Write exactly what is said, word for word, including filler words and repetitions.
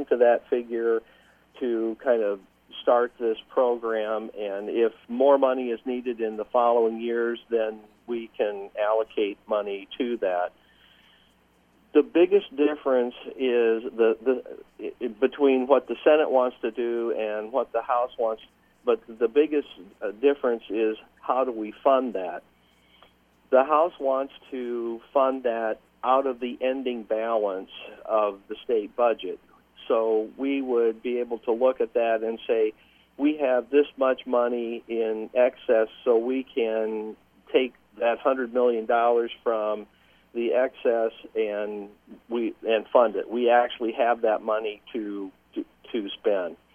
to that figure to kind of start this program, and if more money is needed in the following years, then we can allocate money to that. The biggest difference is the, the between what the Senate wants to do and what the House wants, but the biggest difference is how do we fund that. The House wants to fund that out of the ending balance of the state budget. So we would be able to look at that and say, we have this much money in excess, so we can take that one hundred million dollars from the excess and we and fund it. We actually have that money to to, to spend.